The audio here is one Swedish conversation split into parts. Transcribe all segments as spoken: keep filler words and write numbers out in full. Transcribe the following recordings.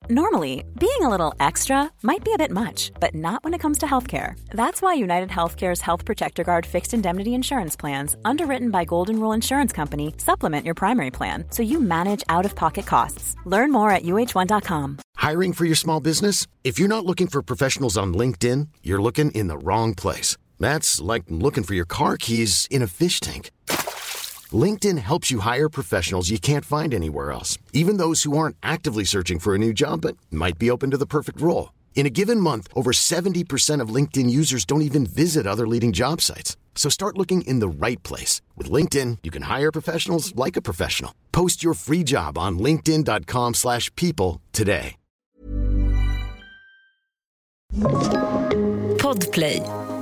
Normally, being a little extra might be a bit much, but not when it comes to healthcare. That's why United Healthcare's Health Protector Guard fixed indemnity insurance plans, underwritten by Golden Rule Insurance Company, supplement your primary plan so you manage out-of-pocket costs. Learn more at U H one dot com. Hiring for your small business? If you're not looking for professionals on LinkedIn, you're looking in the wrong place. That's like looking for your car keys in a fish tank. LinkedIn helps you hire professionals you can't find anywhere else, even those who aren't actively searching for a new job but might be open to the perfect role. In a given month, over seventy percent of LinkedIn users don't even visit other leading job sites. So start looking in the right place. With LinkedIn, you can hire professionals like a professional. Post your free job on linkedin dot com slash people today. Podplay.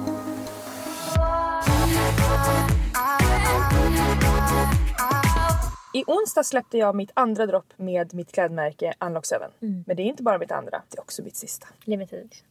I onsdag släppte jag mitt andra dropp med mitt klädmärke Unlock seven. Mm. Men det är inte bara mitt andra, det är också mitt sista. Limited edition.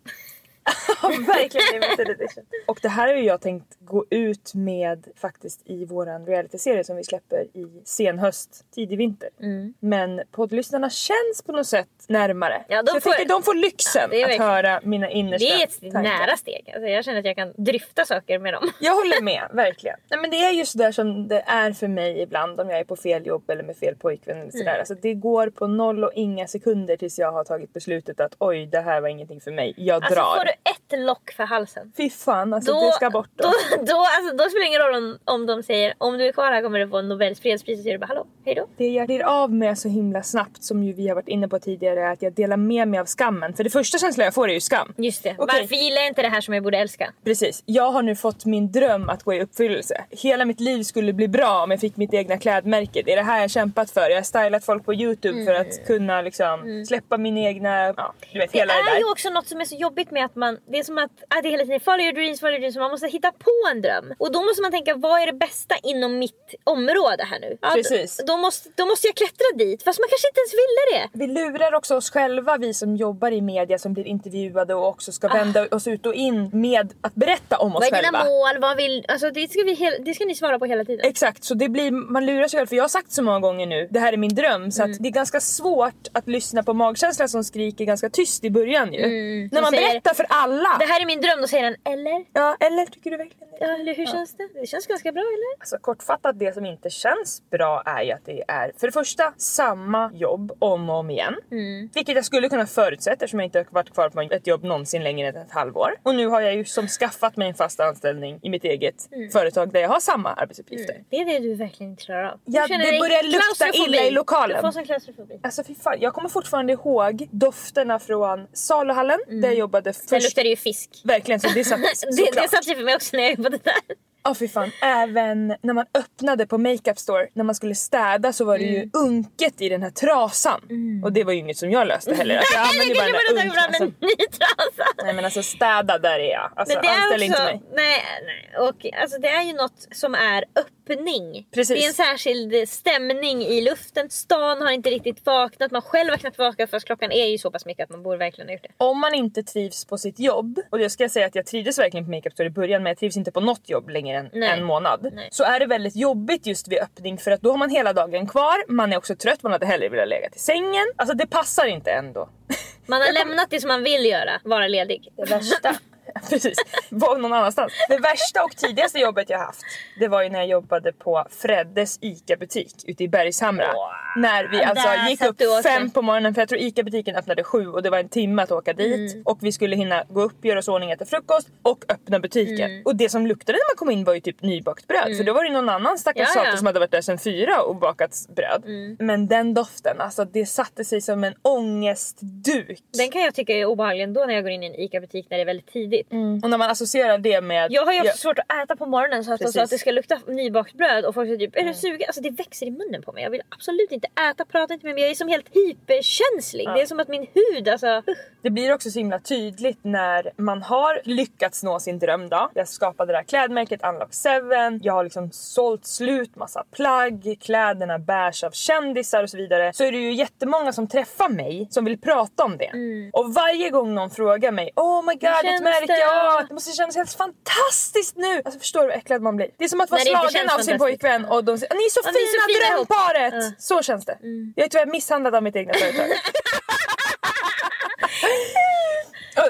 Verkligen limited edition. Och det här har ju jag tänkt gå ut med faktiskt i våran reality-serie som vi släpper i sen höst, tidig vinter. Mm. Men poddlyssnarna känns på något sätt närmare. Ja, de så jag får... tänkte de får lyxen ja, att höra mina innersta tankar. Det är ett tankar. nära steg. Alltså jag känner att jag kan dryfta saker med dem. Jag håller med, verkligen. Nej, men det är just där som det är för mig ibland om jag är på fel jobb eller med fel pojkvän eller sådär. Mm. Alltså det går på noll och inga sekunder tills jag har tagit beslutet att oj, det här var ingenting för mig. Jag alltså, drar. Ett lock för halsen. Fy fan, alltså då, det ska bort då. Då, då, alltså, då spelar det ingen roll om, om de säger om du är kvar här kommer du få en Nobels fredspris och säger du bara hallå, hej då. Det jag blir av med så himla snabbt som ju vi har varit inne på tidigare är att jag delar med mig av skammen. För det första känslan jag får är ju skam. Just det, okay. Varför gillar jag inte det här som jag borde älska? Precis, jag har nu fått min dröm att gå i uppfyllelse. Hela mitt liv skulle bli bra om jag fick mitt egna klädmärke. Det är det här jag kämpat för. Jag har stylat folk på YouTube mm. för att kunna liksom mm. släppa min egna, ja, du vet, det hela det där. Det är ju också något som är så jobbigt med att man, det är som att ah, det är hela tiden follow your dreams, follow your dreams. Man måste hitta på en dröm. Och då måste man tänka, vad är det bästa inom mitt område här nu? Ja, precis. Då, då, måste, då måste jag klättra dit. Fast man kanske inte ens ville det. Vi lurar också oss själva, vi som jobbar i media, som blir intervjuade och också ska vända ah. oss ut och in med att berätta om oss själva. Vad är dina mål? Vad vill, alltså det ska, vi hel, det ska ni svara på hela tiden. Exakt, så det blir, man lurar sig själv. För jag har sagt så många gånger nu, det här är min dröm. Så mm. att det är ganska svårt att lyssna på magkänslan som skriker ganska tyst i början ju. Mm. När man säger, berättar för alla. Det här är min dröm, då säger den eller? Ja, eller tycker du verkligen det? Ja, eller hur ja. känns det? Det känns ganska bra, eller? Alltså kortfattat, det som inte känns bra är ju att det är för det första samma jobb om och om igen. Mm. Vilket jag skulle kunna förutsätta eftersom jag inte har varit kvar på ett jobb någonsin längre än ett halvår. Och nu har jag ju som skaffat mig en fast anställning i mitt eget mm. företag där jag har samma arbetsuppgifter. Mm. Det är det du verkligen inte klarar av. Ja, det börjar lukta illa i lokalen. Du får sån klaustrofobi. Alltså fy fan, jag kommer fortfarande ihåg dofterna från saluhallen mm. där jag jobbade först. Sen luktar det ju fisk. Verkligen, så det satt det, det satt ju för mig också när jag jobbade där. Ja oh, fy fan, även när man öppnade på Makeup Store, när man skulle städa så var det mm. ju unket i den här trasan. Mm. Och det var ju inget som jag löste heller. Alltså, jag använde ju bara den här unk, alltså, en ny trasa. Nej men alltså städa där är jag. Alltså anställ också, inte mig. Nej, nej. Och alltså det är ju något som är öppning. Precis. Det är en särskild stämning i luften. Stan har inte riktigt vaknat. Man själv har knappt vaknat för klockan är ju så pass mycket att man borde verkligen ha gjort det. Om man inte trivs på sitt jobb, och det ska jag säga att jag trivdes verkligen på Makeup Store i början, men jag trivs inte på något jobb längre än Nej. en månad. Nej. Så är det väldigt jobbigt just vid öppning, för att då har man hela dagen kvar. Man är också trött, man hade hellre velat lägga till sängen. Alltså det passar inte ändå. Man har lämnat det som man vill göra, vara ledig. Det värsta. Precis, var någon annanstans. Det värsta och tidigaste jobbet jag haft, det var ju när jag jobbade på Freddes Ica-butik ute i Bergshamra. Wow. När vi alltså Där gick upp fem på morgonen, för jag tror Ica-butiken öppnade sju och det var en timme att åka dit. Mm. Och vi skulle hinna gå upp, göra oss ordning, äta frukost och öppna butiken. Mm. Och det som luktade när man kom in var ju typ nybakt bröd. Mm. För då var det någon annan stackars ja, ja. som hade varit där sedan fyra och bakat bröd. Mm. Men den doften, alltså det satte sig som en ångestduk. Den kan jag tycka är obehaglig ändå när jag går in i en Ica-butik när det är väldigt tidigt. Mm. Och när man associerar det med... Jag har ju också ja. svårt att äta på morgonen så att, så att det ska lukta nybakt bröd. Och folk säger typ, är du sugen? Alltså det växer i munnen på mig. Jag vill absolut inte äta, prata inte med mig. Jag är som helt hyperkänslig. Ja. Det är som att min hud, alltså... Det blir också så himla tydligt när man har lyckats nå sin dröm då. Jag skapade det här klädmärket Unlock seven. Jag har liksom sålt slut massa plagg. Kläderna bärs av kändisar och så vidare. Så är det ju jättemånga som träffar mig som vill prata om det. Mm. Och varje gång någon frågar mig, oh my god, ett märke, ja, det måste kännas helt fantastiskt nu. Alltså förstår du hur äcklad man blir? Det är som att vara slagen av sin pojkvän och de säger, ni är så ja, fina, är så fina drömparet. Ja. Så känns det. Mm. Jag är tyvärr misshandlad av mitt egna företag.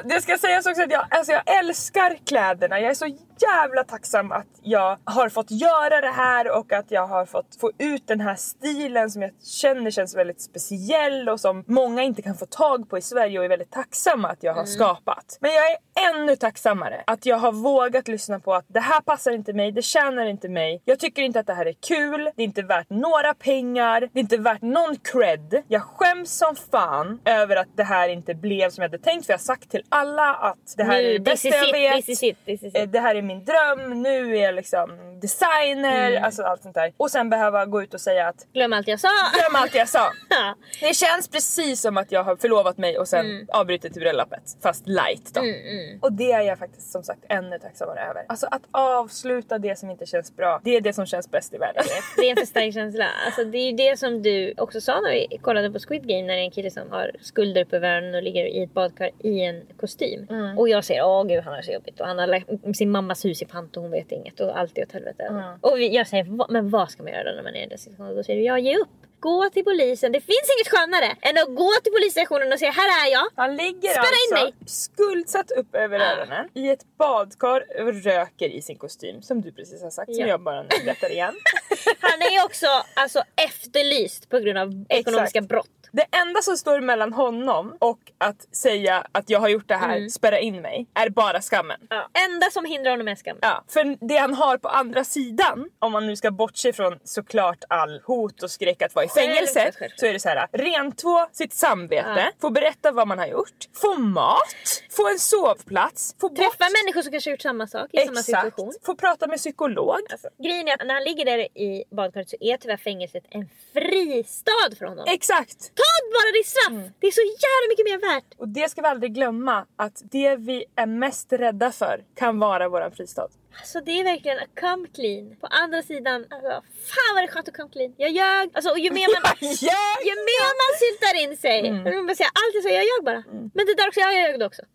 det ska sägas också att jag, alltså jag älskar kläderna. Jag är så jävla tacksam att jag har fått göra det här och att jag har fått få ut den här stilen som jag känner känns väldigt speciell och som många inte kan få tag på i Sverige och är väldigt tacksamma att jag har mm. skapat. Men jag är ännu tacksammare att jag har vågat lyssna på att det här passar inte mig, det tjänar inte mig. Jag tycker inte att det här är kul, det är inte värt några pengar, det är inte värt någon cred. Jag skäms som fan över att det här inte blev som jag hade tänkt, för jag har sagt till alla att det här nu, är det bästa jag it, vet. This is it, this is it. Det här är min dröm, nu är jag liksom designer, mm. alltså allt sånt där. Och sen behöva gå ut och säga att glöm allt jag sa. Glöm allt jag sa. Det känns precis som att jag har förlovat mig och sen mm. avbrutit till bröllopet, fast light då. Mm, mm. Och det är jag faktiskt som sagt ännu tacksammare över. Alltså att avsluta det som inte känns bra, det är det som känns bäst i världen. Det är en för stark känsla. Alltså det är ju det som du också sa när vi kollade på Squid Game, när det är en kille som har skulder uppe över öronen och ligger i ett badkar i en kostym. Mm. Och jag säger, åh gud han har så jobbigt och han har lagt sin mammas hus i pant och hon vet inget och allt är åt helvete. Mm. Och jag säger, men vad ska man göra då när man är i den situationen? Då säger du, jag ge upp. Gå till polisen. Det finns inget skönare än att gå till polisstationen och säga, här är jag. Han ligger Spärra alltså in mig. skuldsatt upp över ah. öronen i ett badkar och röker i sin kostym. Som du precis har sagt, ja. Som jag bara berättar igen. Han är också alltså, efterlyst på grund av ekonomiska Exakt. brott. Det enda som står mellan honom och att säga att jag har gjort det här, mm. spärra in mig, är bara skammen. Ja. Enda som hindrar honom är skammen. Ja, för det han har på andra sidan, om man nu ska bortse från såklart all hot och skräck att vara i fängelse, så är det så här: rentvå sitt samvete, ja. få berätta vad man har gjort, få mat, få en sovplats, få träffa bort... människor som kanske har gjort samma sak i Exakt. samma situation. Få prata med psykolog. Alltså, grejen är att när han ligger där i badkaret så är tyvärr fängelset en fristad för honom. Exakt. Ta bara det straff. Mm. Det är så jävla mycket mer värt. Och det ska vi aldrig glömma, att det vi är mest rädda för kan vara våran fristad. Alltså det är verkligen a come clean. På andra sidan, alltså, fan vad det är skönt att come clean. Jag ljög. Alltså, och ju mer man, ju mer man syltar in sig. Mm. Man bara säga, alltid så, jag ljög bara. Mm. Men det där också, jag ljög också.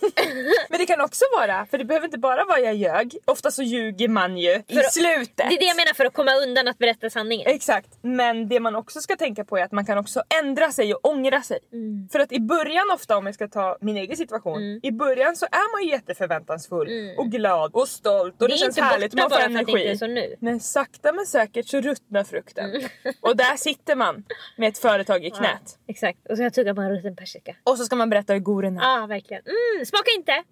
Men det kan också vara, för det behöver inte bara vara jag ljög. Ofta så ljuger man ju i för, slutet. Det är det jag menar, för att komma undan att berätta sanningen. Exakt, men det man också ska tänka på är att man kan också ändra sig och ångra sig. Mm. För att i början ofta, om jag ska ta min egen situation, mm. i början så är man ju jätteförväntansfull mm. och glad och stolt. Och det, det känns härligt, man får energi. Så nu. Men sakta men säkert så ruttnar frukten. Mm. Och där sitter man med ett företag i knät. Ja, exakt, och så jag tuggar på en rutten persika. Och så ska man berätta hur god den är. Ja, ah, verkligen. Mm, smaka inte!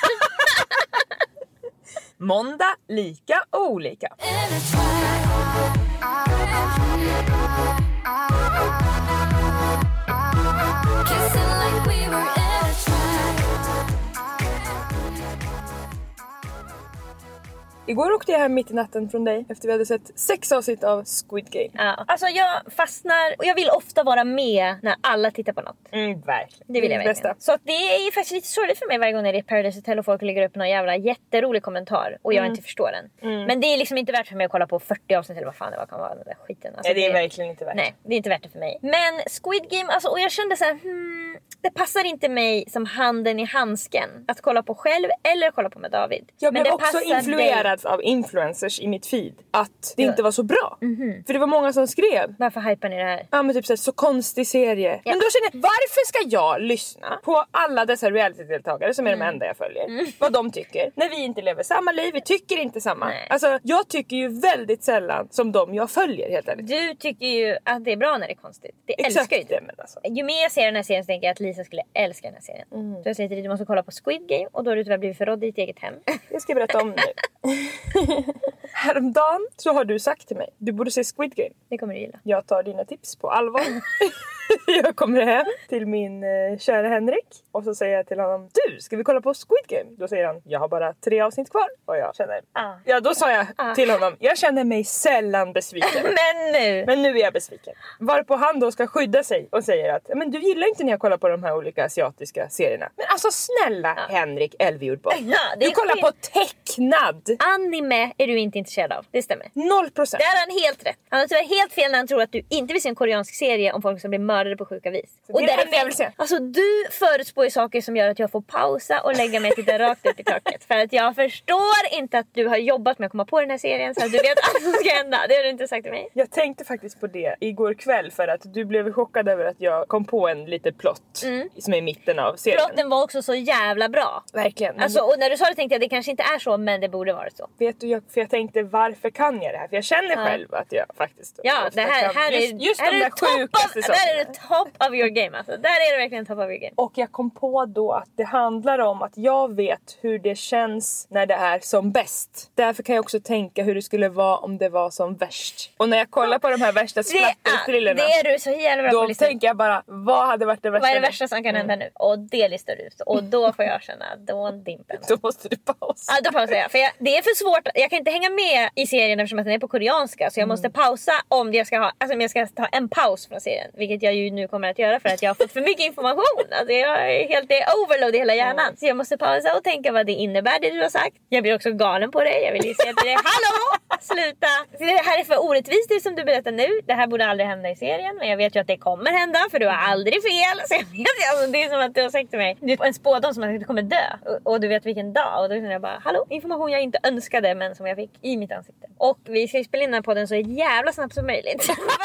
Måndag, lika och olika. Igår åkte jag hem mitt i natten från dig efter vi hade sett sex avsnitt av Squid Game. Ja, alltså jag fastnar och jag vill ofta vara med när alla tittar på något. Mm, verkligen. Det vill jag verkligen. Så att det är faktiskt lite sorgligt för mig varje gång när det är Paradise Hotel och folk lägger upp någon jävla jätterolig kommentar och jag mm. inte förstår den. Mm. Men det är liksom inte värt för mig att kolla på fyrtio avsnitt eller vad fan det var, kan vara den där skiten. Alltså nej, det är det, verkligen inte värt. Nej, det är inte värt det för mig. Men Squid Game, alltså, och jag kände så här, hmm, det passar inte mig som handen i handsken att kolla på själv eller kolla på med David. Jag men blev det också influerad dig. Av influencers i mitt feed att det ja. inte var så bra. Mm-hmm. För det var många som skrev. Varför hypar ni det här? Ja, men typ så, här, så konstig serie. Ja. Men då känner jag, varför ska jag lyssna på alla dessa reality-deltagare som är mm. de enda jag följer? Mm. Vad de tycker. När vi inte lever samma liv, vi tycker inte samma. Nej. Alltså, jag tycker ju väldigt sällan som de jag följer, helt ärligt. Du tycker ju att det är bra när det är konstigt. Det Exakt älskar ju det, men alltså. Ju mer jag ser den här serien så tänker jag att Lisa skulle älska den här serien. Mm. Så jag säger till dig, du måste kolla på Squid Game och då har du tyvärr blivit förrådd i ditt eget hem. Jag ska berätta om nu. Häromdagen så har du sagt till mig, du borde se Squid Game. Det kommer du gilla. Jag tar dina tips på allvar. Jag kommer hem till min eh, kära Henrik och så säger jag till honom, du, ska vi kolla på Squid Game? Då säger han, jag har bara tre avsnitt kvar. Och jag känner, ah. ja då sa jag ah. till honom, jag känner mig sällan besviken. Men nu! Men nu är jag besviken. Varpå han då ska skydda sig och säger att, men du gillar inte när jag kollar på de här olika asiatiska serierna. Men alltså snälla ah. Henrik Elvjordborg. Ja, du kollar skit. på tecknad. Anime är du inte intresserad intresserad av. Det stämmer. Noll procent. Det är han helt rätt. Han har tyvärr helt fel när han tror att du inte vill se en koreansk serie om folk som blir mördade på sjuka vis. Så och det är det enda jag vill se. Alltså du förutspår ju saker som gör att jag får pausa och lägga mig och titta rakt ut i taket. För att jag förstår inte att du har jobbat med att komma på den här serien så att du vet allt som ska hända. Det har du inte sagt till mig. Jag tänkte faktiskt på det igår kväll för att du blev chockad över att jag kom på en liten plott mm. som är i mitten av serien. Plotten var också så jävla bra. Verkligen. Alltså, och när du sa det tänkte jag det kanske inte är så, men det borde vara så. Vet du, jag, för jag tänkte varför kan jag det här? För jag känner ja. själv att jag faktiskt... Ja, det här, här är just, just här de där sjukaste sakerna. Där är det top of your game alltså. Där är det verkligen top of your game. Och jag kom på då att det handlar om att jag vet hur det känns när det är som bäst. Därför kan jag också tänka hur det skulle vara om det var som värst. Och när jag kollar på de här värsta splatterthrillerna, det är du så jävla bra då på listan. tänker jag bara, vad hade varit det värsta? Vad är det värsta som kan hända mm. nu? Och det listar du ut. Och då får jag känna, då dimpen. Då måste du pausa. Ja, då pausar jag. För jag, det är för svårt, jag kan inte hänga med i serien eftersom att den är på koreanska. Så jag måste pausa om jag ska ha, alltså om jag ska ta en paus från serien. Vilket jag ju nu kommer att göra för att jag har fått för mycket information. Alltså jag är helt, det är overload i hela hjärnan. Mm. Så jag måste pausa och tänka vad det innebär det du har sagt. Jag blir också galen på dig. Jag vill ju säga till dig, hallå! Sluta! Det här är för orättvist det som du berättar nu. Det här borde aldrig hända i serien. Men jag vet ju att det kommer hända för du har aldrig fel. Så jag vet, alltså, det är som att du har sagt till mig, du är en spådom som att du kommer dö. Och, och du vet vilken dag. Och då känner jag bara, hallå? Information jag inte önskade men som jag fick i mitt ansikte. Och vi ska ju spela in den här podden så jävla snabbt som möjligt.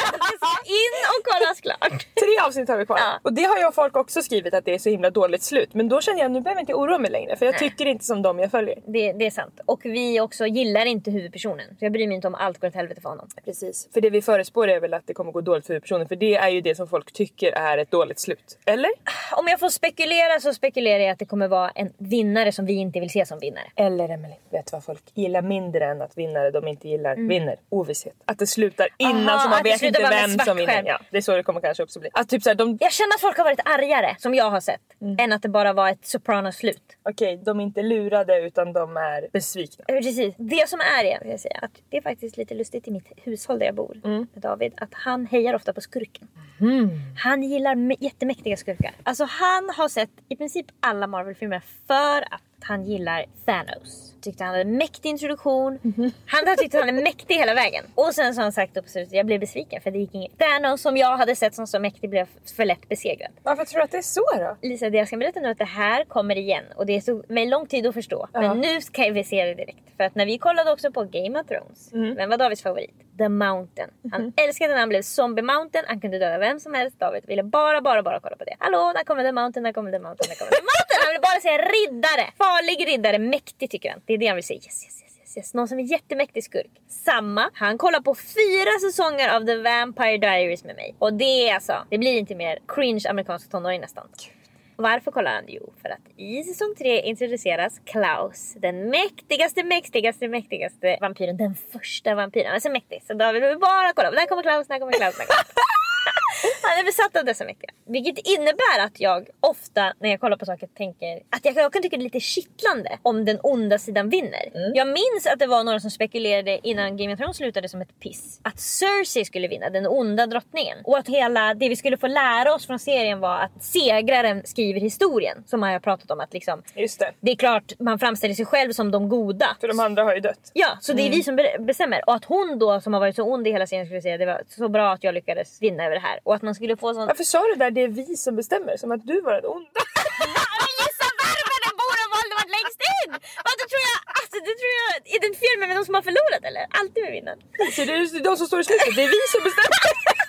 In och kolla klart. Tre avsnitt har vi kvar. Ja. Och det har jag och folk också skrivit att det är så himla dåligt slut. Men då känner jag, nu behöver jag inte oroa mig längre. För jag Nej. tycker inte som de jag följer. Det, det är sant. Och vi också gillar inte huvudpersonen. Så jag bryr mig inte om allt går åt helvete för honom. Precis. För det vi förespår är väl att det kommer gå dåligt för huvudpersonen. För det är ju det som folk tycker är ett dåligt slut. Eller? Om jag får spekulera så spekulerar jag att det kommer vara en vinnare som vi inte vill se som vinnare. Eller Emelie, vet vad folk gillar mindre än att vinnare de inte gillar mm. vinner? Ovisshet. Att det slutar innan. Aha, så man vet inte vem som vinner. Ja, det är så det kommer kanske också bli. Att typ så här, de... Jag känner att folk har varit argare, som jag har sett, mm. än att det bara var ett Sopranos-slut. Okej, okay, de är inte lurade utan de är besvikna. Precis. Det som är det, vill jag säga, att det är faktiskt lite lustigt i mitt hushåll där jag bor mm. med David, att han hejar ofta på skurken. Mm. Han gillar jättemäktiga skurkar. Alltså han har sett i princip alla Marvel-filmer för att han gillar Thanos. Tyckte han hade en mäktig introduktion. Mm-hmm. Han hade tyckt att han är mäktig hela vägen. Och sen så har han sagt upp slutet, jag blev besviken för det gick inget. Thanos som jag hade sett som så mäktig blev för lätt besegrad. Varför tror du att det är så då? Lisa, det jag ska berätta nu är att det här kommer igen. Och det är så med lång tid att förstå. Uh-huh. Men nu ska vi se det direkt. För att när vi kollade också på Game of Thrones. Mm. Vem var Davids favorit? The Mountain. Han mm-hmm. älskade när han blev Zombie Mountain. Han kunde döda vem som helst. David ville bara, bara, bara kolla på det. Hallå, när kommer The Mountain? När kommer The Mountain? När kommer The Mountain? Han vill bara säga riddare. Farlig riddare. Mäktig tycker han. Det är det han vill säga. Yes, yes, yes, yes, yes. Någon som är jättemäktig skurk. Samma. Han kollar på fyra säsonger av The Vampire Diaries med mig. Och det är alltså, det blir inte mer cringe amerikansk tonåring nästan. Varför kollar han? Jo, för att i säsong tre introduceras Klaus. Den mäktigaste, mäktigaste, mäktigaste vampyren. Den första vampyren. Han är så mäktig. Så då vill vi bara kolla. När kommer Klaus? När kommer Klaus? När kommer Klaus? Han är besatt av dessa mäktiga. Vilket innebär att jag ofta när jag kollar på saker tänker att jag, jag kan tycka det är lite kittlande om den onda sidan vinner. Mm. Jag minns att det var några som spekulerade innan Game of Thrones slutade som ett piss. Att Cersei skulle vinna, den onda drottningen. Och att hela det vi skulle få lära oss från serien var att segraren skriver historien. Som man har pratat om att liksom... Just det. Det är klart man framställer sig själv som de goda. För de andra har ju dött. Ja, så det är mm. vi som bestämmer. Och att hon då som har varit så ond i hela serien skulle säga det var så bra att jag lyckades vinna över det här. Och att man skulle få sån... Varför sa du där det är vi som bestämmer? Som att du var den onda. Men gissa varför den borden valde varit längst in! Och det tror jag, alltså det tror jag identifierar mig med de som har förlorat eller? Alltid med vinnaren. Så det är de som står i slutet, det är vi som bestämmer.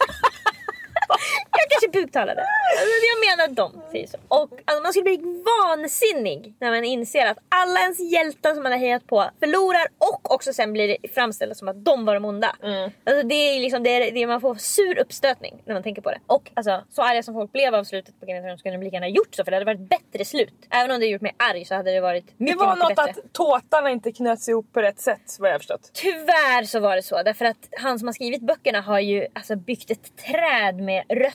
Jag kanske buktalade. Alltså, jag menar de säger så. Och alltså, man skulle bli vansinnig när man inser att alla ens hjältar som man har hejat på förlorar och också sen blir det framställda som att de var de onda. Mm. Alltså, det är liksom det är, det är, man får sur uppstötning när man tänker på det. Och alltså, så arga som folk blev av slutet på Game of Thrones skulle de lika gärna gjort så för det hade varit bättre slut. Även om det gjort mig arg så hade det varit mycket, det var mycket något bättre. Att tåtarna inte knöts ihop på rätt sätt vad jag har förstått. Tyvärr så var det så. Därför att han som har skrivit böckerna har ju alltså byggt ett träd med rötter som går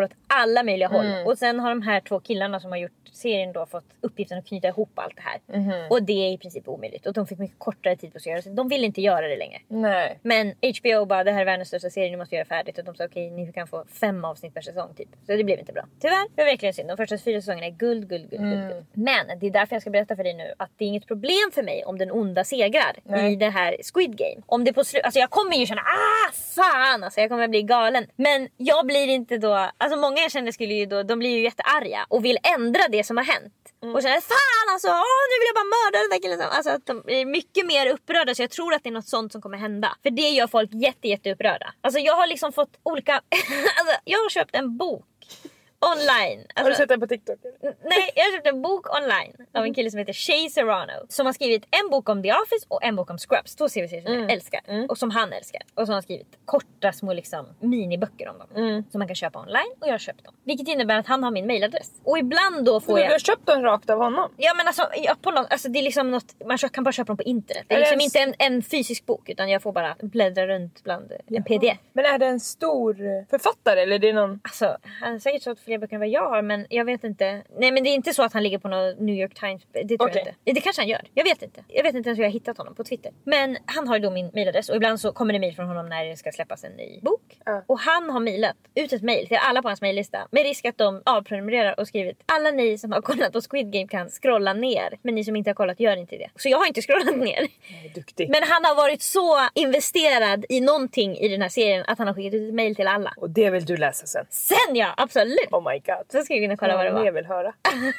åt alla möjliga håll. Mm. Och sen har de här två killarna som har gjort serien då fått uppgiften att knyta ihop allt det här. Mm. Och det är i princip omöjligt. Och de fick mycket kortare tid på sig att göra det. De vill inte göra det längre. Nej. Men H B O bara, det här är världens största serie, ni måste göra färdigt. Och de sa okej, ni kan få fem avsnitt per säsong typ. Så det blev inte bra. Tyvärr, det var verkligen synd. De första fyra säsongerna är guld, guld, guld, Mm. guld, guld. Men det är därför jag ska berätta för dig nu att det är inget problem för mig om den onda segrar Nej. i det här Squid Game. Om det på slut, alltså jag kommer ju känna, ah fan, alltså jag kommer bli galen. Men jag blir inte då, alltså många jag känner skulle ju då, de blir ju jättearga och vill ändra det som har hänt. Mm. Och känner, fan alltså, åh, nu vill jag bara mörda den där killen. Alltså att de är mycket mer upprörda, så jag tror att det är något sånt som kommer hända. För det gör folk jätte, jätte upprörda. Alltså jag har liksom fått olika, alltså jag har köpt en bok online. Alltså, har du sett den på TikTok? Nej, jag har köpt en bok online av en kille som heter Shay Serrano, som har skrivit en bok om The Office och en bok om Scrubs. Två tv-serier som Mm. jag älskar Mm. och som han älskar. Och som har skrivit korta små liksom miniböcker om dem. Mm. Som man kan köpa online, och jag har köpt dem. Vilket innebär att han har min mailadress. Och ibland då får Du jag... har köpt den rakt av honom? Ja men alltså, ja, på något, alltså det är liksom något, man kan bara köpa dem på internet. Det är Är det liksom en- inte en, en fysisk bok, utan jag får bara bläddra runt bland en P D F. Men är det en stor författare eller är det någon? Alltså, han har säkert sålt fler böcker än vad jag har, men jag vet inte. Nej, men det är inte så att han ligger på någon New York Times. Det tror Okej. jag inte. Det kanske han gör. Jag vet inte. Jag vet inte ens hur jag har hittat honom på Twitter. Men han har ju då min mailadress, och ibland så kommer det mejl från honom när det ska släppas en ny bok. Ja. Och han har mejlat ut ett mejl till alla på hans mejllista med risk att de avprenumererar och skrivit: alla ni som har kollat på Squid Game kan scrolla ner, men ni som inte har kollat gör inte det. Så jag har inte scrollat ner. Duktig. Men han har varit så investerad i någonting i den här serien att han har skickat ut ett mejl till alla. Och det vill du läsa sen? Sen ja, absolut. Oh my god. Så ska vi kunna kolla vad det var. Jag vill höra.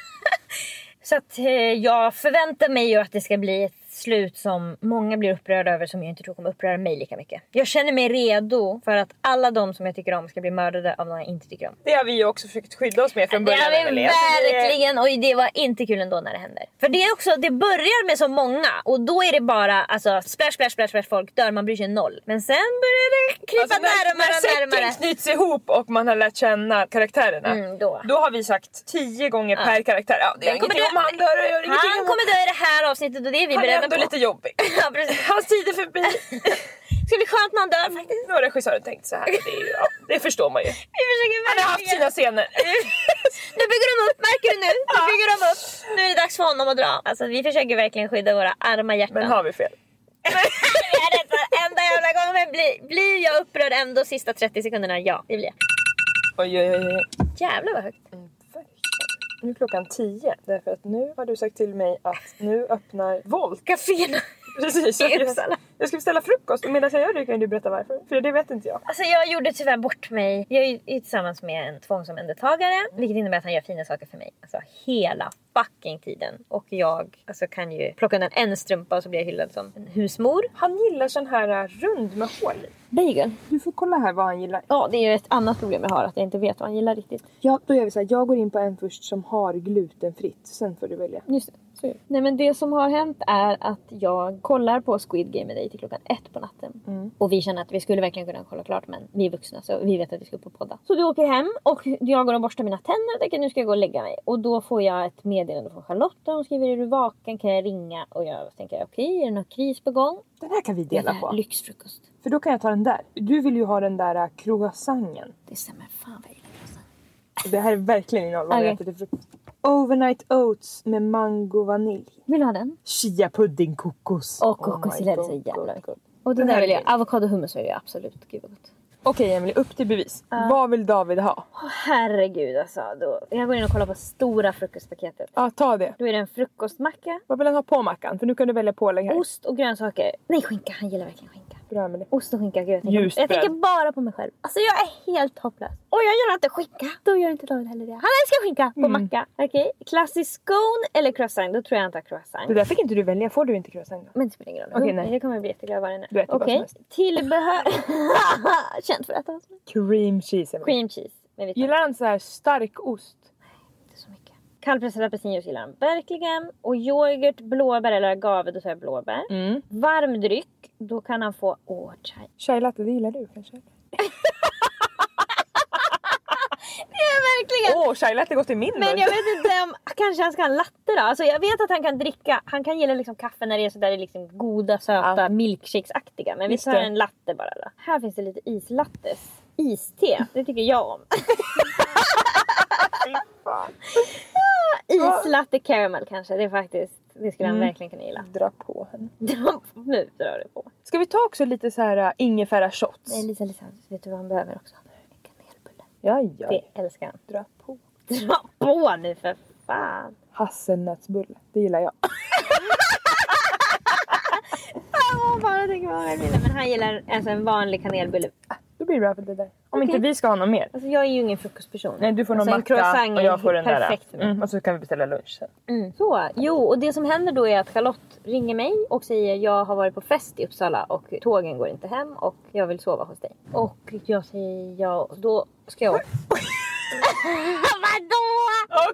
Så att eh, jag förväntar mig ju att det ska bli ett slut som många blir upprörda över, som jag inte tror kommer uppröra mig lika mycket. Jag känner mig redo för att alla de som jag tycker om ska bli mördade av någon jag inte tycker om. Det har vi ju också försökt skydda oss med från Det början. har vi Emelie. verkligen, och det var inte kul ändå när det händer. För det är också, det börjar med så många, och då är det bara alltså splash, splash, splash, splash, folk dör, man bryr sig noll. Men sen börjar det krypa Alltså, när, närmare när och närmare. säcken knyts ihop och man har lärt känna karaktärerna. Mm, då. Då har vi sagt tio gånger Ja. per karaktär. Ja, det är Den kommer ingenting dö- om han dör och gör ingenting Han om kommer dö i det här avsnittet, och det är vi han är beredda ändå på. lite jobbig. Ja, precis. Hans tid är förbi. Ska bli skönt när han dör faktiskt. Nu har regissören tänkt så här. Det, är ju, ja, det förstår man ju. Vi försöker Han har haft verkligen. sina scener. Nu bygger de upp, märker du nu? Nu bygger de upp. Nu är det dags för honom att dra. Alltså vi försöker verkligen skydda våra arma hjärtan. Men har vi fel? Jag är rädd för enda jävla gången, men blir, blir jag upprörd ändå sista trettio sekunderna? Ja, det blir jag. Oj, oj, oj, oj. Jävlar vad högt. Nu är klockan tio. Därför att nu har du sagt till mig att nu öppnar Volt. Caféerna. Precis. I Jag, Uppsala. jag ska beställa frukost. Och medan jag gör det kan du berätta varför. För det vet inte jag. Alltså jag gjorde tyvärr bort mig. Jag är ju tillsammans med en tvångsomhändertagare, vilket innebär att han gör fina saker för mig. Alltså hela fucking tiden. Och jag alltså, kan ju plocka undan en strumpa och så blir jag hyllad som en husmor. Han gillar sån här uh, rund med hål i. Bagel. Du får kolla här vad han gillar. Ja, det är ju ett annat problem jag har, att jag inte vet vad han gillar riktigt. Ja, då gör vi så här. Jag går in på en först som har glutenfritt. Sen får du välja. Just det, så är det. Nej, men det som har hänt är att jag kollar på Squid Game med dig till klockan ett på natten. Mm. Och vi känner att vi skulle verkligen kunna kolla klart, men vi är vuxna så vi vet att vi ska upp och podda. Så du åker hem och jag går och borstar mina tänder och tänker nu ska jag gå och lägga mig. Och då får jag ett meddelande från Charlotta. Hon skriver: är du vaken, kan jag ringa? Och jag tänker okej, okay, är det någon kris på gång? Den här kan vi Det är dela det på. här lyxfrukost. För då kan jag ta den där. Du vill ju ha den där uh, croissanten. Det stämmer, fan vad jag gillar croissant. Det här är verkligen innehåll vad Okej. jag äter till frukost. Overnight oats med mango vanilj. Vill du ha den? Chia pudding kokos. Och kokos Oh gillar det så jävla mycket. Och det Den där här vill är jag. god. Avokado hummus vill jag absolut. Gud vad gott. Okej Emelie, upp till bevis. Ja. Vad vill David ha? Åh, herregud alltså. Då. Jag går in och kollar på stora frukostpaketet. Ja, ta det. Då är det en frukostmacka, Vad vill han ha på mackan? För nu kan du välja pålägg här. ost och grönsaker. Nej, skinka. Han gillar verkligen skinka. Bra Emelie. Ost och skinka. Gud, jag, tänker, Ljust jag bröd. tänker bara på mig själv. Alltså jag är helt hopplös. Och jag gillar inte skinka. Då gör inte David heller det. Han älskar skinka på Mm. macka. Okej. Klassisk scone eller croissant. Då tror jag inte croissant. Det där fick inte du välja. Får du inte croissant då? Men det spelar ingen roll. Okej, Mm, nej. Jag kommer bli jätteglad vad den är. Du äter vad som Okej. helst. Tillbehör. Känt för att äta. Cream cheese Emelie. Cream cheese. Men vi tar Gillar han så här stark ost? inte så mycket. Kallpressad apelsinjuice gillar han verkligen. Och yoghurt, blåbär eller agave, då tar jag blåbär. Mm. Varm dryck, då kan han få åh, chai. Chai latte, det gillar du kanske? Det är verkligen. Åh, oh, chai latte gått i min Men mun. jag vet inte om, kanske han ska ha en latte då. Alltså jag vet att han kan dricka, han kan gilla liksom kaffe när det är sådär liksom goda, söta, Ja. milkshakes-aktiga. Men vi Just tar det. en latte bara då. Här finns det lite islattes iste. Det tycker jag om. Islatte caramel kanske. Det är faktiskt, det skulle mm. han verkligen kunna gilla. Dra på henne. Dra, nu drar det på. Ska vi ta också lite så här uh, ingefära shots? Nej, Lisa, Lisa. Vet du vad han behöver också? En kanelbulle. Ja, ja. Det älskar han. Dra på. Dra på nu för fan. Hasselnötsbulle. Det gillar jag. Han bara tänker vad han vill. Men han gillar alltså en vanlig kanelbulle. Då blir det bra för det där. Om okay. inte vi ska ha någon mer. Alltså jag är ju ingen frukostperson. Nej, du får någon alltså, macka och jag får den där. Perfekt för mig. Mm, och så kan vi beställa lunch sen. Mm. Så, jo, och det som händer då är att Charlotte ringer mig och säger jag har varit på fest i Uppsala och tågen går inte hem och jag vill sova hos dig. Och jag säger ja, då ska jag... Vadå? Och...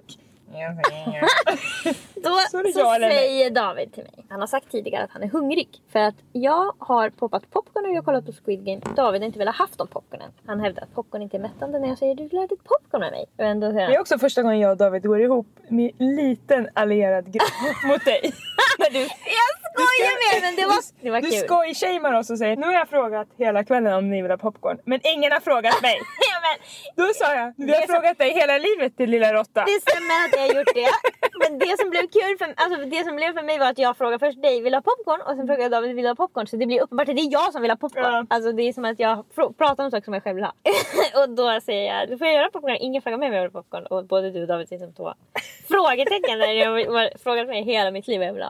Då så, så säger David till mig. Han har sagt tidigare att han är hungrig. För att jag har poppat popcorn och jag har kollat på Squid Game. David har inte velat haft de popcornen. Han hävdar att popcorn inte är mättande när jag säger du vill ha ett popcorn med mig. Och ändå säger han, det är också första gången jag och David går ihop med liten allierad grupp mot dig. När du, jag skojar med men det var, det var du kul. Du skoj-shamear oss och säger nu har jag frågat hela kvällen om ni vill ha popcorn. Men ingen har frågat mig. Ja, men, då sa jag, vi har frågat dig hela livet till lilla råtta. Det stämmer att jag har gjort det. Men det som blev kul för, alltså det som blev för mig var att jag frågade först dig vill ha popcorn och sen frågade jag David vill ha popcorn. Så det blir uppenbart att det är jag som vill ha popcorn. Ja. Alltså det är som att jag fr- pratar om saker som jag själv vill ha. Och då säger jag, du får göra popcorn. Ingen frågar mig om jag vill ha popcorn. Och både du och David sitter som två frågetecken där jag har frågat mig hela mitt liv vad jag vill ha.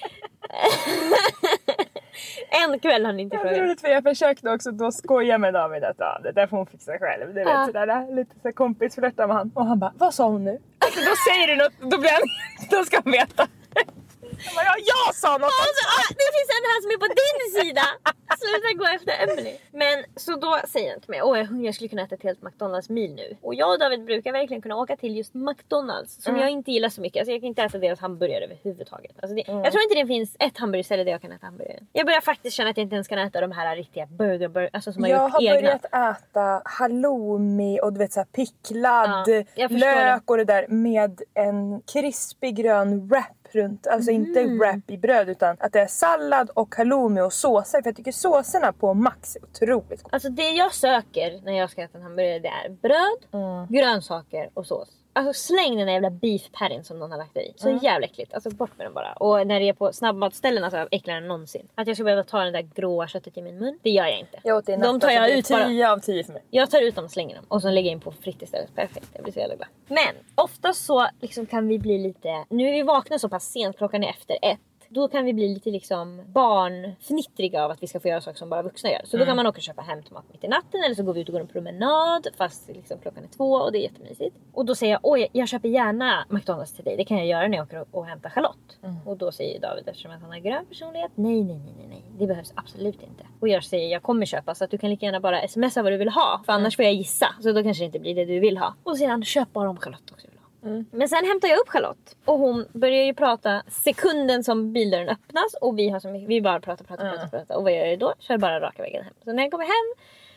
En kväll har ni inte frågat. Jag, för jag försökte också då skoja med David att ja, det där får hon fixa själv. Det vet ja. sådär, lite så kompis flörtar med han. Och han bara, vad sa hon nu? Alltså, då säger du något, då blir han, då ska han veta. Jag bara, ja, jag sa något. Alltså, ah, det finns en här som är på din sida. Sluta gå efter Emily. Men så då säger han till mig, åh jag är hungrig, jag skulle kunna äta ett helt McDonalds-mil nu. Och jag och David brukar verkligen kunna åka till just McDonalds. Som mm. jag inte gillar så mycket. Alltså jag kan inte äta deras hamburgare överhuvudtaget. Alltså det, mm. Jag tror inte det finns ett hamburgerställe där jag kan äta hamburgare. Jag börjar faktiskt känna att jag inte ens kan äta de här riktiga burger, burger alltså som jag har gjort har egna. börjat äta halloumi och du vet så här picklad ja, lök det. Och det där med en krispig grön wrap runt. Alltså mm. inte wrap i bröd utan att det är sallad och halloumi och såser. För jag tycker såserna på Max är otroligt gott. Alltså det jag söker när jag ska äta en hamburgare det är bröd, mm. grönsaker och sås. Alltså släng den där jävla beef patty som någon har lagt i. Så mm. jävla äckligt. Alltså bort med den bara. Och när det är på snabbmatställen så är det äckligare än någonsin. Att jag ska behöva ta den där gråa köttet i min mun. Det gör jag inte. Jag åt det de tar jag ut tio av tio för mig. Jag tar ut dem och slänger dem. Och så lägger jag in på fritt istället. Perfekt. Jag blir så jävla glad. Men ofta så liksom kan vi bli lite... Nu är vi vakna så pass sent. Klockan är efter ett. Då kan vi bli lite liksom barnfnittriga av att vi ska få göra saker som bara vuxna gör. Så mm. då kan man också köpa hem mat mitt i natten. Eller så går vi ut och går en promenad fast liksom klockan är två och det är jättemysigt. Och då säger jag, oj jag köper gärna McDonalds till dig. Det kan jag göra när jag åker och, och hämtar Charlotte. Mm. Och då säger David eftersom att han har grön personlighet. Nej, nej, nej, nej, nej. Det behövs absolut inte. Och jag säger, jag kommer köpa så att du kan lika gärna bara smsa vad du vill ha. För annars får jag gissa. Så då kanske det inte blir det du vill ha. Och så säger han, köp bara om Charlotte också. Mm. Men sen hämtar jag upp Charlotte och hon börjar ju prata sekunden som bildörren öppnas och vi har så mycket, vi bara pratar, pratar, mm. pratar, pratar och vad gör jag då? Kör bara raka vägen hem. Så när jag kommer hem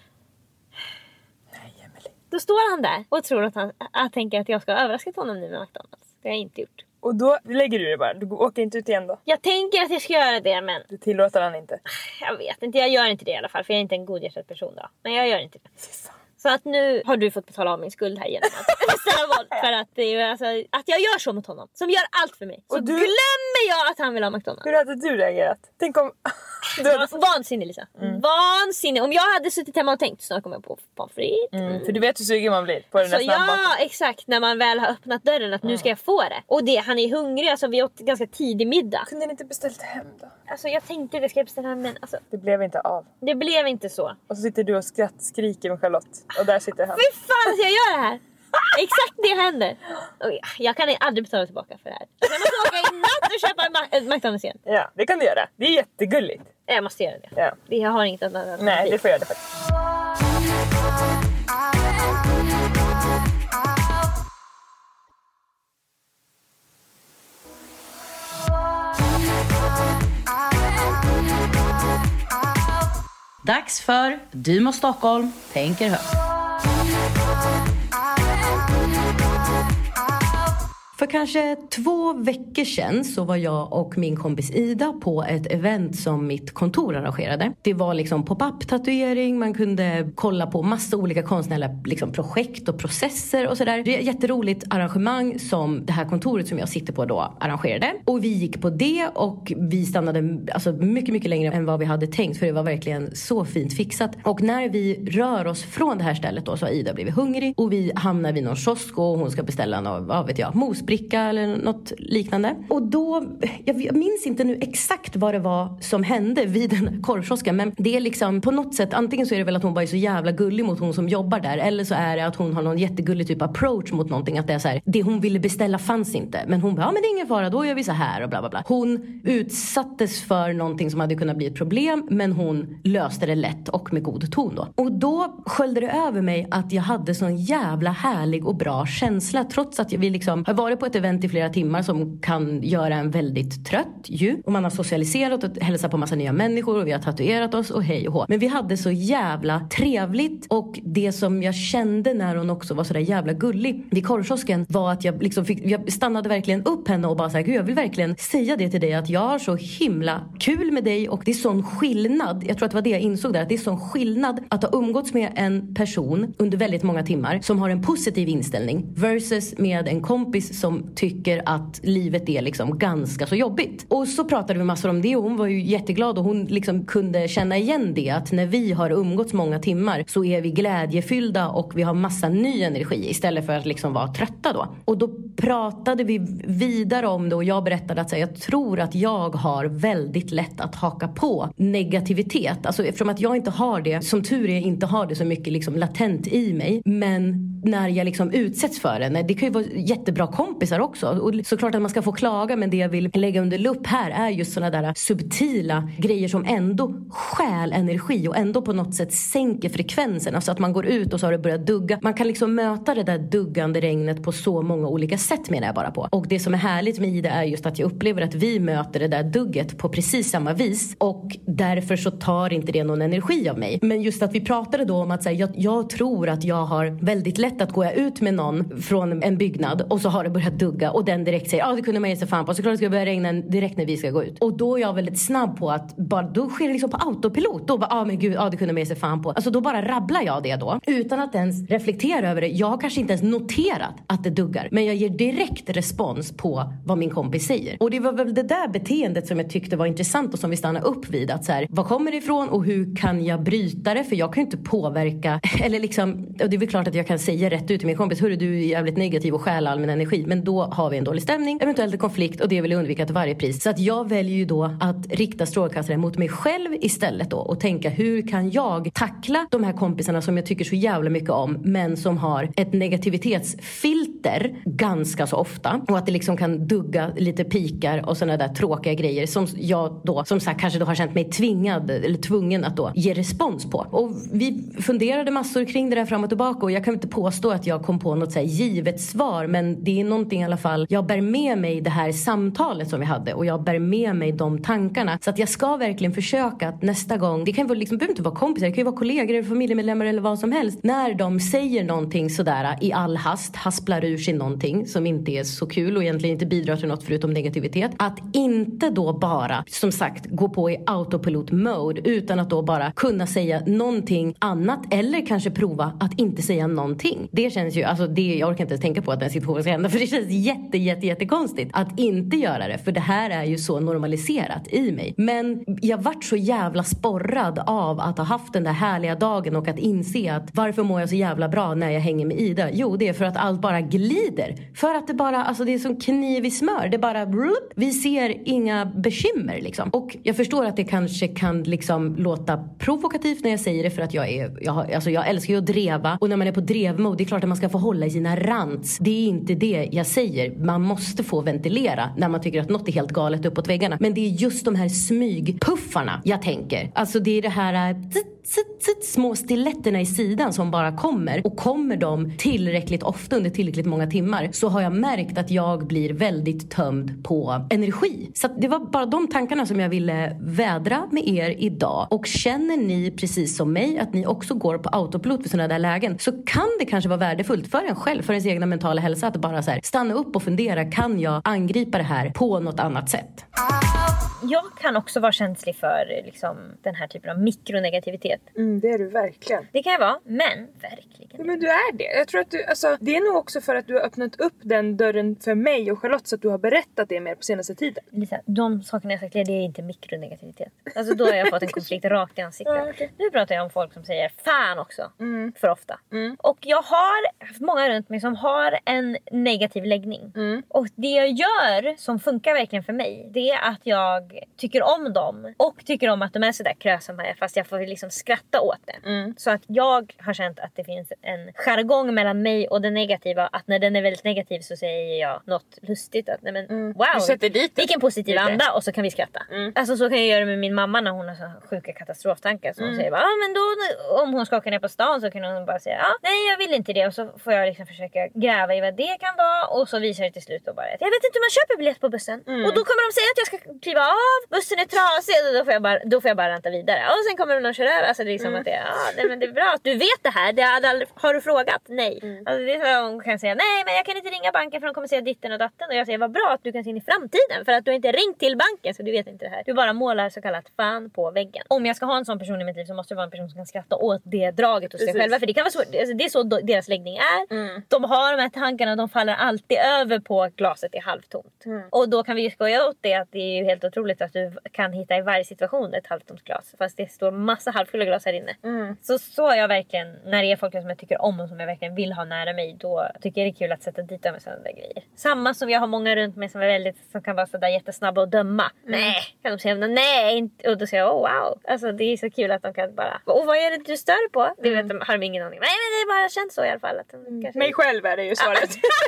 nej, Emily. Då står han där och tror att han att tänker att jag ska överraska honom nu med McDonalds. Det har jag inte gjort. Och då lägger du det bara, du åker inte ut igen då? Jag tänker att jag ska göra det men... Du tillåter han inte? Jag vet inte, jag gör inte det i alla fall för jag är inte en godhjärtad person då. Men jag gör inte det. Så att nu har du fått betala av min skuld här genom att ställa våld. För att, det är, alltså, att jag gör så mot honom. Som gör allt för mig. Så och du... glömmer jag att han vill ha McDonalds. Hur hade du reagerat? Tänk om... du hade... Vansinnig Lisa. Mm. Vansinnig. Om jag hade suttit hemma och tänkt snart kommer jag på pommes frites. Mm. För du vet hur sugen man blir på den så här snabbmaten. Ja, exakt. När man väl har öppnat dörren att mm. nu ska jag få det. Och det, han är hungrig. Alltså vi åt ganska tidig middag. Kunde ni inte beställt hem då? Alltså jag tänkte att jag ska beställa hem men alltså... Det blev inte av. Det blev inte så. Och så sitter du och skratt, skriker med Charlotte. Och där sitter han. Fy fan ska jag göra det här? Exakt det händer. Jag kan aldrig betala tillbaka för det här. Jag måste åka i natt och köpa en McDonalds igen. Ja, det kan du göra. Det är jättegulligt. Jag måste göra det. Ja. Det jag har inget annat. Nej, det får jag göra det faktiskt. Dags för Du må Stockholm tänker högt. kanske två veckor sedan så var jag och min kompis Ida på ett event som mitt kontor arrangerade. Det var liksom pop-up-tatuering, man kunde kolla på massa olika konstnärliga liksom projekt och processer och sådär. Det är ett jätteroligt arrangemang som det här kontoret som jag sitter på då arrangerade. Och vi gick på det och vi stannade alltså mycket, mycket längre än vad vi hade tänkt, för det var verkligen så fint fixat. Och när vi rör oss från det här stället då så har Ida blivit hungrig och vi hamnar vid någon kiosk och hon ska beställa någon, vad vet jag, mosbricka eller något liknande. Och då, jag minns inte nu exakt vad det var som hände vid den här korvkiosken, men det är liksom på något sätt, antingen så är det väl att hon bara är så jävla gullig mot hon som jobbar där, eller så är det att hon har någon jättegullig typ approach mot någonting, att det är så här, det hon ville beställa fanns inte, men hon bara, ja men det är ingen fara, då gör vi så här och bla bla bla. Hon utsattes för någonting som hade kunnat bli ett problem, men hon löste det lätt och med god ton då. Och då sköljde det över mig att jag hade sån jävla härlig och bra känsla, trots att vi liksom har varit på ett event i flera timmar som kan göra en väldigt trött ju. Och man har socialiserat och hälsat på massa nya människor och vi har tatuerat oss och hej och hå. Men vi hade så jävla trevligt, och det som jag kände när hon också var så där jävla gullig vid korvkiosken var att jag liksom fick, jag stannade verkligen upp henne och bara så här, gud jag vill verkligen säga det till dig, att jag har så himla kul med dig, och det är sån skillnad, jag tror att det var det jag insåg där, att det är sån skillnad att ha umgåtts med en person under väldigt många timmar som har en positiv inställning versus med en kompis som tycker att livet är liksom ganska så jobbigt. Och så pratade vi massor om det och hon var ju jätteglad, och hon liksom kunde känna igen det, att när vi har umgåtts många timmar så är vi glädjefyllda och vi har massa ny energi istället för att liksom vara trötta då. Och då pratade vi vidare om det och jag berättade att så här, jag tror att jag har väldigt lätt att haka på negativitet. Alltså eftersom att jag inte har det, som tur är inte har det så mycket liksom latent i mig, men när jag liksom utsätts för det, det kan ju vara jättebra kompisar också, och såklart att man ska få klaga, men det jag vill lägga under lupp här är just såna där subtila grejer som ändå stjäl energi och ändå på något sätt sänker frekvensen, alltså att man går ut och så har det börjat dugga. Man kan liksom möta det där duggande regnet på så många olika sätt, menar jag bara på. Och det som är härligt med Ida är just att jag upplever att vi möter det där dugget på precis samma vis, och därför så tar inte det någon energi av mig. Men just att vi pratade då om att säga, jag, jag tror att jag har väldigt lätt att gå ut med någon från en byggnad och så har det börjat dugga och den direkt säger, ja ah, det kunde man ge sig fan på, så klart det ska börja regna direkt när vi ska gå ut. Och då är jag väldigt snabb på att bara, då sker det liksom på autopilot. Då bara, ja ah, men gud, ja ah, det kunde man ge sig fan på. Alltså då bara rabblar jag det då utan att ens reflektera över det. Jag har kanske inte ens noterat att det duggar, men jag ger direkt respons på vad min kompis säger. Och det var väl det där beteendet som jag tyckte var intressant och som vi stannar upp vid, att så här, vad kommer det ifrån och hur kan jag bryta det? För jag kan ju inte påverka, eller liksom, och det är väl klart att jag kan säga rätt ut till min kompis, hörru du är jävligt negativ och stjäl all min energi, men då har vi en dålig stämning, eventuellt en konflikt, och det vill jag undvika till varje pris. Så att jag väljer ju då att rikta strålkastaren mot mig själv istället då, och tänka, hur kan jag tackla de här kompisarna som jag tycker så jävla mycket om, men som har ett negativitetsfilter ganska så ofta, och att det liksom kan dugga lite pikar och sådana där tråkiga grejer som jag då, som sagt, kanske då har känt mig tvingad eller tvungen att då ge respons på. Och vi funderade massor kring det där fram och tillbaka, och jag kan inte påstå att jag kom på något så här givet svar, men det är någonting i alla fall, jag bär med mig det här samtalet som vi hade, och jag bär med mig de tankarna, så att jag ska verkligen försöka att nästa gång, det kan ju liksom, behöver inte vara kompisar, det kan ju vara kollegor eller familjemedlemmar eller vad som helst, när de säger någonting sådär i all hast, hasplar ur sig någonting som inte är så kul och egentligen inte bidrar till något förutom negativitet, att inte då bara, som sagt, gå på i autopilot mode, utan att då bara kunna säga någonting annat, eller kanske prova att inte säga någonting. Det känns ju, alltså det, jag orkar inte tänka på att den situationen ska hända, för det känns jätte, jätte, jätte konstigt att inte göra det, för det här är ju så normaliserat i mig. Men jag vart så jävla sporrad av att ha haft den där härliga dagen och att inse att varför mår jag så jävla bra när jag hänger med Ida? Jo, det är för att allt bara glider. För att det bara, alltså det är som kniv i smör. Det bara, vi ser inga bekymmer liksom. Och jag förstår att det kanske kan liksom låta provokativt när jag säger det, för att jag är, jag, har, alltså jag älskar ju att dreva, och när man är på drevmode, det är klart att man ska få hålla i sina rants. Det är inte det jag säger. Man måste få ventilera när man tycker att något är helt galet uppåt väggarna. Men det är just de här smygpuffarna jag tänker. Alltså det är det här sitt, sitt, små stiletterna i sidan som bara kommer. Och kommer de tillräckligt ofta under tillräckligt många timmar, så har jag märkt att jag blir väldigt tömd på energi. Så att det var bara de tankarna som jag ville vädra med er idag. Och känner ni precis som mig att ni också går på autopilot för sådana där lägen, så kan det kanske vara värdefullt för en själv, för ens egna mentala hälsa, att bara så här, stanna upp och fundera, kan jag angripa det här på något annat sätt? Jag kan också vara känslig för liksom, den här typen av mikronegativitet. Mm, det är du verkligen. Det kan jag vara, men verkligen. Ja, men du är det. Jag tror att du, alltså, det är nog också för att du har öppnat upp den dörren för mig och Charlotte, så att du har berättat det mer på senaste tiden. Lisa, de sakerna jag sagt, det är inte mikronegativitet. Alltså då har jag fått en konflikt rakt i ansiktet. Ja, okay. Nu pratar jag om folk som säger fan också. Mm. För ofta. Mm. Och jag har haft många runt mig som har en negativ läggning. Mm. Och det jag gör som funkar verkligen för mig, det är att jag tycker om dem. Och tycker om att de är sådär krösamma, fast jag får liksom skratta åt det. Mm. Så att jag har känt att det finns en jargong mellan mig och det negativa. Att när den är väldigt negativ så säger jag något lustigt. Att nej men mm. wow, du sätter dit vilken positiv lite. Anda, och så kan vi skratta. Mm. Alltså så kan jag göra med min mamma när hon har så sjuka katastroftankar. Så hon mm. säger bara, ah, men då om hon skakar ner på stan så kan hon bara säga, ah, nej jag vill inte det. Och så får jag liksom försöka gräva i vad det kan vara. Och så visar det till slut och bara, jag vet inte hur man köper biljett på bussen. Mm. Och då kommer de säga att jag ska kliva av, bussen är trasig. Och då får jag bara, då får jag bara ranta vidare. Och sen kommer de att köra över. Alltså det är liksom mm. att det, ah, nej, men det är bra att du vet det här. Det hade aldrig, har du frågat? Nej. Mm. Alltså det är så att hon kan säga, nej men jag kan inte ringa banken för de kommer säga ditten och datten. Och jag säger, vad bra att du kan se in i framtiden. För att du inte ringt till banken så du vet inte det här. Du bara målar så kallat fan på väggen. Om jag ska ha en sån person i mitt liv så måste det vara en person som kan skratta åt det draget hos sig själva. För det kan vara svårt. Alltså det är så deras läggning är. Mm. De har de här tankarna, de faller alltid över på att glaset är halvtomt. Mm. Och då kan vi ju skoja åt det att det är ju helt otroligt att du kan hitta i varje situation ett halvtomt glas. Fast det står massa halvfulla glas här inne. Mm. Så så är jag verkligen, när det är folk som jag tycker om och som jag verkligen vill ha nära mig, då tycker jag det är kul att sätta dit dem med sådana där grejer. Samma som jag har många runt mig som är väldigt, som kan vara sådär jättesnabba och döma. Mm. Nej, kan de säga nej, inte. Och då säger jag, oh wow. Alltså det är så kul att de kan bara, och vad är det du stör på? Det vet de, har de ingen aning. Nej men det är bara känns så i alla fall. Att de mm. Mig själv är det ju svaret.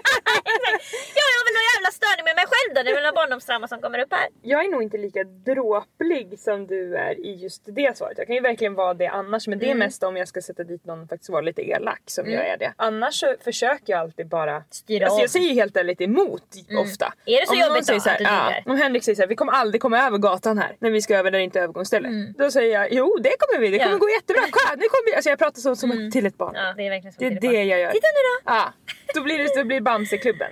Ja, jag vill ha jävla störning med mig själv då. Det är väl en barndomsdrama som kommer upp här. Jag är nog inte lika dråplig som du är i just det svaret. Jag kan ju verkligen vara det annars. Men det är mm. mest om jag ska sätta dit någon faktiskt vara lite elak som mm. jag är det. Annars så försöker jag alltid bara styra alltså, jag säger ju helt ärligt emot mm. ofta. Är det så om jobbigt då? Så här, ja, om Henrik säger så här, vi kommer aldrig komma över gatan här när vi ska över där det inte är övergångsställe. Mm. Då säger jag, jo det kommer vi. Det kommer ja. gå jättebra. Kolla, nu kommer vi. Alltså jag pratar så som mm. till ett barn. Ja, det är verkligen det är det barn. Jag gör. Titta nu då. Ja, då blir det, då blir Bamseklubben.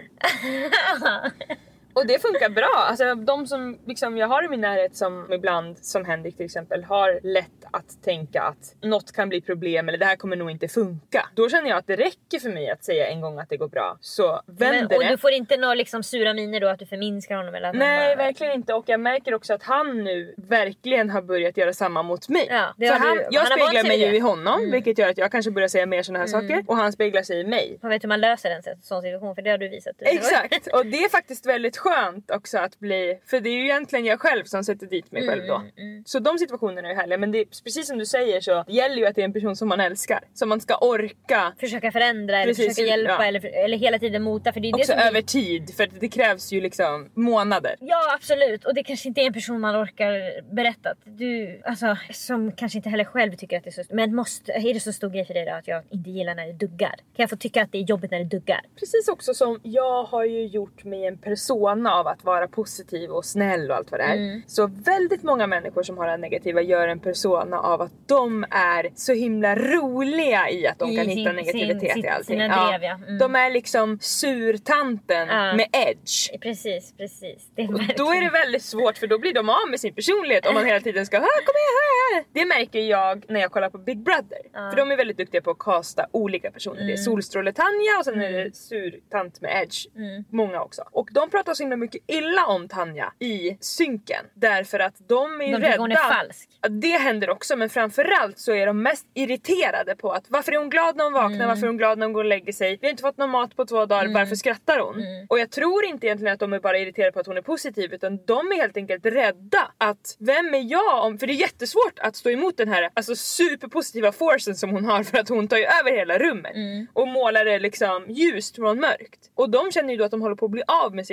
Och det funkar bra. Alltså de som liksom jag har i min närhet som ibland, som Henrik till exempel, har lätt att tänka att något kan bli problem eller det här kommer nog inte funka. Då känner jag att det räcker för mig att säga en gång att det går bra. Så vänder Men, och det. Och du får inte några liksom sura miner då att du förminskar honom eller att Nej, bara... verkligen inte. Och jag märker också att han nu verkligen har börjat göra samma mot mig. Ja, så han, du, jag han speglar mig det. ju i honom, mm. vilket gör att jag kanske börjar säga mer såna här mm. saker. Och han speglar sig i mig. Man vet hur man löser en sån situation, för det har du visat. Exakt, och det är faktiskt väldigt skönt också att bli, för det är ju egentligen jag själv som sätter dit mig själv då. Mm, mm. Så de situationerna är härliga, men det är, precis som du säger så det gäller ju att det är en person som man älskar, som man ska orka försöka förändra precis, eller försöka hjälpa ja. eller, eller hela tiden mota, för det är också det som över vi... tid, för det krävs ju liksom månader. Ja absolut, och det kanske inte är en person man orkar berätta att du, alltså som kanske inte heller själv tycker att det är så, men måste, är det så stor grej för dig då att jag inte gillar när det duggar? Kan jag få tycka att det är jobbigt när det duggar? Precis, också som jag har ju gjort mig en persona av att vara positiv och snäll och allt vad det är. Mm. Så väldigt många människor som har en negativa gör en persona av att de är så himla roliga i att de I kan sin, hitta negativitet sin, i allting. Ja. Drev, ja. Mm. De är liksom surtanten ja. med edge. Precis, precis. Det är då är det väldigt svårt, för då blir de av med sin personlighet om man hela tiden ska, kom här, här. Det märker jag när jag kollar på Big Brother. Ja. För de är väldigt duktiga på att kasta olika personer. Mm. Det är Solstråle Tanja och sen mm. är det surtant med edge. Mm. Många också. Och de pratar så himla mycket illa om Tanja i synken. Därför att de är de rädda. Hon är falsk. Det händer också, men framförallt så är de mest irriterade på att varför är hon glad när hon vaknar, mm. varför är hon glad när hon går och lägger sig. Vi har inte fått någon mat på två dagar, mm. varför skrattar hon? Mm. Och jag tror inte egentligen att de är bara irriterade på att hon är positiv, utan de är helt enkelt rädda att vem är jag om, för det är jättesvårt att stå emot den här alltså superpositiva forcen som hon har, för att hon tar ju över hela rummet mm. och målar det liksom ljust från mörkt. Och de känner ju då att de håller på att bli av med sig själv.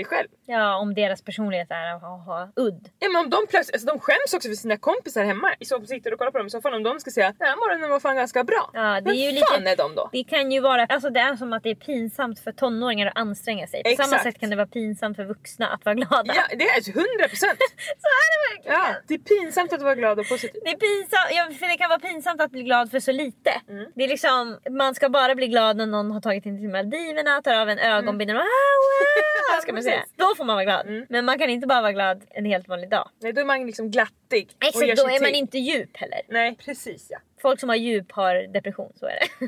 Ja, om deras personlighet är att ha, ha udd. Ja, men om de plötsligt, alltså de skäms också för sina kompisar hemma. I så sitter och kollar på dem i soffan. Om de ska säga, den här morgonen var fan ganska bra. Ja, det är men ju fan lite, är de då? Det kan ju vara, alltså det är som att det är pinsamt för tonåringar att anstränga sig. På Exakt. samma sätt kan det vara pinsamt för vuxna att vara glada. Ja, det är hundra procent. Så är det verkligen. Ja, det är pinsamt att vara glad och positiv. Det är pinsamt, ja, för det kan vara pinsamt att bli glad för så lite. Mm. Det är liksom, man ska bara bli glad när någon har tagit in till Maldiverna, tar av en ögonbindel och ah, wow, ska man säga. Då får man vara glad. Mm. Men man kan inte bara vara glad en helt vanlig dag. Nej, då är man liksom glattig. Exakt, då är man inte djup heller. Nej, precis ja. Folk som har djup har depression, så är det.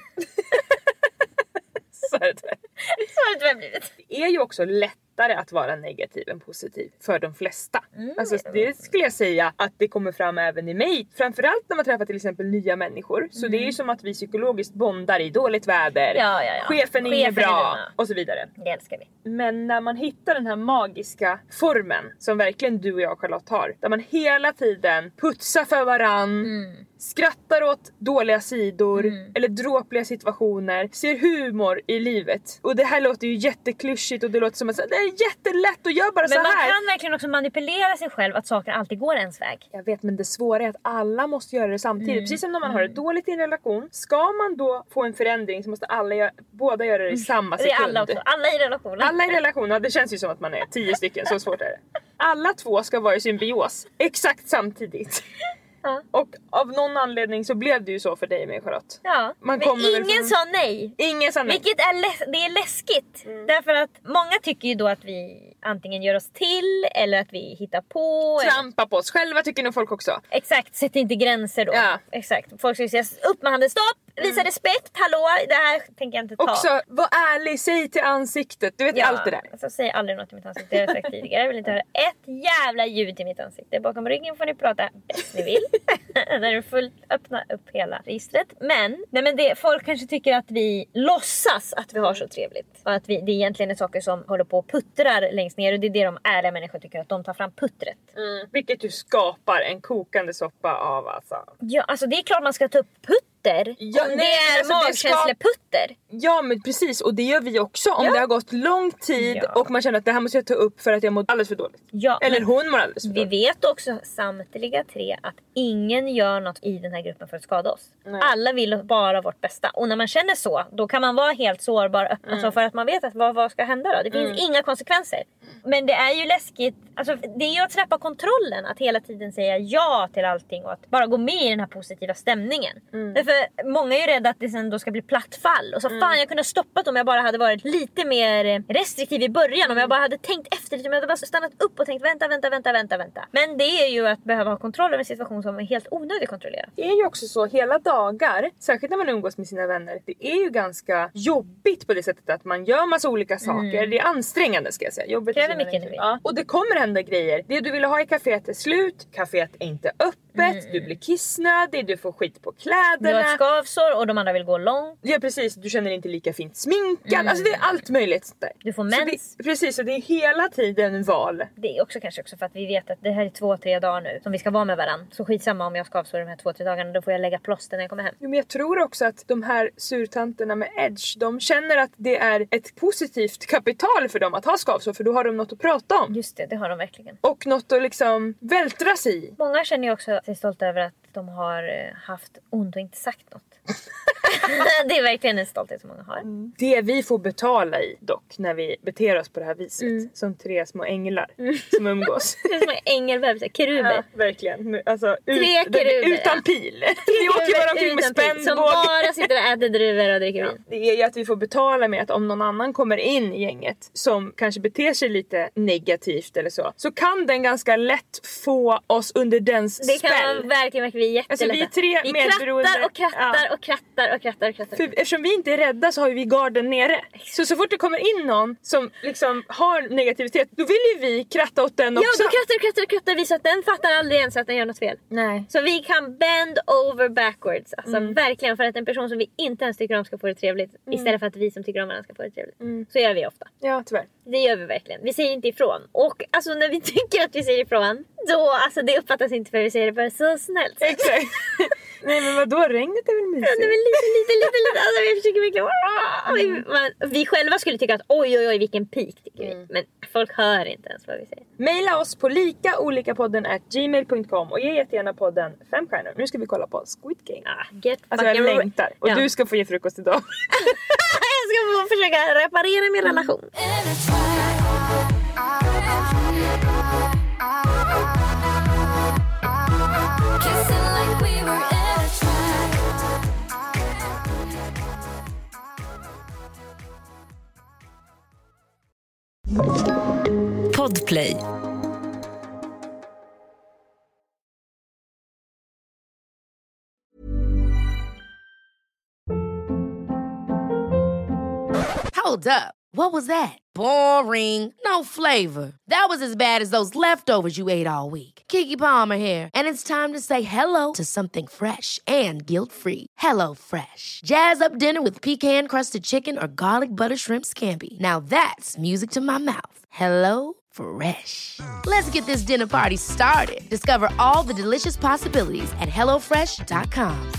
Så är det tyvärr. Så har det tyvärr blivit. Det är ju också lättare att vara negativ än positiv för de flesta. Mm. Alltså det skulle jag säga att det kommer fram även i mig. Framförallt när man träffar till exempel nya människor. Så mm. det är ju som att vi psykologiskt bondar i dåligt väder. Ja, ja, ja. Chefen är Chefen bra är och så vidare. Det älskar vi. Men när man hittar den här magiska formen som verkligen du och jag och Charlotte har. Där man hela tiden putsar för varann. Mm. Skrattar åt dåliga sidor mm. eller dråpliga situationer. Ser humor i livet. Och det här låter ju jätteklyschigt och det låter som att det är jättelätt att göra bara men så här. Men man kan verkligen också manipulera sig själv att saker alltid går ens väg. Jag vet, men det svåra är att alla måste göra det samtidigt. Mm. Precis som när man har det dåligt i en relation. Ska man då få en förändring så måste alla göra, båda göra det i samma sekund. Det är alla också. Alla i relationen. Alla i relationen. Det känns ju som att man är tio stycken. Så svårt är det. Alla två ska vara i symbios. Exakt samtidigt. Ja. Och av någon anledning så blev det ju så för dig med Charlotte. Ja, man men ingen från... sa nej. Ingen sa nej. Vilket är, läs- det är läskigt. Mm. Därför att många tycker ju då att vi antingen gör oss till eller att vi hittar på. Trampa på oss själva tycker nog folk också. Exakt, sätt inte gränser då. Ja. Exakt, folk ska säga upp med handen, stopp, visa mm. respekt, hallå, det här tänker jag inte ta. Också, var ärlig, säg till ansiktet, du vet ja, allt det där. Alltså, säg aldrig något i mitt ansikte, det har jag sagt tidigare. Jag vill inte höra ett jävla ljud i mitt ansikte. Bakom ryggen får ni prata bäst ni vill. När du fullt öppna upp hela registret. Men, nej men det, folk kanske tycker att vi låtsas att vi har så trevligt. Och att vi, det egentligen är saker som håller på och puttrar längst ner. Och det är det de ärliga människor tycker, att de tar fram puttret. Mm. Vilket du skapar en kokande soppa av alltså. Ja, alltså det är klart man ska ta upp putter. Ja, om nej, det är alltså magkänsleputter. Ska... Ja, men precis. Och det gör vi också. Om ja. det har gått lång tid ja. och man känner att det här måste jag ta upp för att jag mår alldeles för dåligt. Ja, eller hon mår alldeles för vi dåligt. Vi vet också samtliga tre att ingen gör något i den här gruppen för att skada oss. Nej. Alla vill bara vårt bästa. Och när man känner så, då kan man vara helt sårbar öppen. Mm. Alltså för att man vet att vad, vad ska hända då. Det finns mm. inga konsekvenser. Men det är ju läskigt. Alltså, det är ju att släppa kontrollen. Att hela tiden säga ja till allting. Och att bara gå med i den här positiva stämningen. Mm. Därför många är ju rädda att det sen då ska bli platt fall. Och så mm. fan, jag kunde ha stoppat om jag bara hade varit lite mer restriktiv i början. Om jag bara hade tänkt efter lite. Om jag hade bara stannat upp och tänkt vänta, vänta, vänta, vänta, vänta. Men det är ju att behöva ha kontroll över en situation som är helt onödigt kontrollerad. Det är ju också så hela dagar. Särskilt när man umgås med sina vänner. Det är ju ganska jobbigt på det sättet att man gör massa olika saker. Mm. Det är ansträngande ska jag säga. Jobbigt kräver mycket energi. Ja. Och det kommer hända grejer. Det du ville ha i kaféet är slut. Kaféet är inte öppet. Mm. Du blir kissnödig. Du får skit på kläderna. Du har skavsår och de andra vill gå långt. Ja precis. Du känner inte lika fint sminkad. Mm. Alltså det är allt möjligt där. Du får mens. Det, precis. Och det är hela tiden val. Det är också kanske också för att vi vet att det här är två, tre dagar nu som vi ska vara med varandra. Så skitsamma om jag ska avsår de här två, tre dagarna. Då får jag lägga plåster när jag kommer hem. Jo, men jag tror också att de här surtanterna med edge, de känner att det är ett positivt kapital för dem att ha skavsår. För då har de något att prata om. Just det, det har de verkligen. Och något att liksom vältra sig i. Många känner ju också sig stolta över att de har haft ont och inte sagt något. Det är verkligen en stolthet som många har. Mm. Det vi får betala i dock när vi beter oss på det här viset. Mm. Som tre små änglar mm. som umgås. Tre små ängelbebisar, keruber. Ja, verkligen. Alltså, tre ut, keruber. Utan pil. Vi åker bara omkring med spännbåg. Som bara sitter och äter druvor och dricker vin. Ja, det är ju att vi får betala med att om någon annan kommer in i gänget som kanske beter sig lite negativt eller så. Så kan den ganska lätt få oss under dens det spel. Det kan verkligen verkligen vi är jättelätta. Alltså, vi är tre vi medberoende. krattar och krattar ja. och krattar och krattar och krattar. För eftersom vi inte är rädda så har vi garden nere. Så så fort det kommer in någon som liksom har negativitet, då vill ju vi kratta åt den också. Ja, då krattar och krattar och krattar vi så att den fattar aldrig ens att den gör något fel. Nej. Så vi kan bend over backwards. Alltså mm. verkligen, för att en person som vi inte ens tycker om ska få det trevligt. Mm. Istället för att vi som tycker om varandra ska få det trevligt. Mm. Så gör vi ofta. Ja, tyvärr. Det gör vi verkligen. Vi säger inte ifrån. Och alltså när vi tycker att vi säger ifrån, då alltså det uppfattas inte för att vi säger det bara så snällt. Exakt. Nej men vadå, regnet är väl mysigt? Ja, det är väl lite, lite, lite, lite. Alltså vi försöker verkligen... Mm. Man, vi själva skulle tycka att oj, oj, oj, vilken peak tycker vi. Mm. Men folk hör inte ens vad vi säger. Maila oss på likaolikapodden at gmail dot com och ge jättegärna podden fem stjärnor. Nu ska vi kolla på Squid Game. Ah, get alltså jag längtar. Och ja. du ska få ge frukost idag. Jag ska få försöka reparera min relation. Podplay. Hold up. What was that? Boring. No flavor. That was as bad as those leftovers you ate all week. Keke Palmer here, and it's time to say hello to something fresh and guilt-free. Hello Fresh. Jazz up dinner with pecan-crusted chicken or garlic butter shrimp scampi. Now that's music to my mouth. Hello Fresh. Let's get this dinner party started. Discover all the delicious possibilities at hello fresh dot com.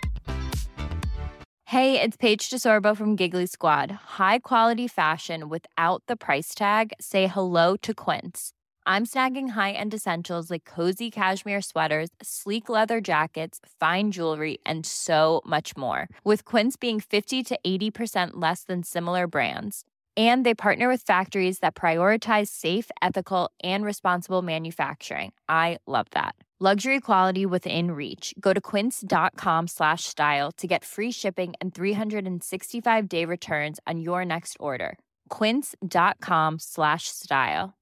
Hey, it's Paige DeSorbo from Giggly Squad. High quality fashion without the price tag. Say hello to Quince. I'm snagging high-end essentials like cozy cashmere sweaters, sleek leather jackets, fine jewelry, and so much more. With Quince being fifty to eighty percent less than similar brands. And they partner with factories that prioritize safe, ethical, and responsible manufacturing. I love that. Luxury quality within reach. Go to quince.com slash style to get free shipping and three sixty-five day returns on your next order. Quince.com slash style.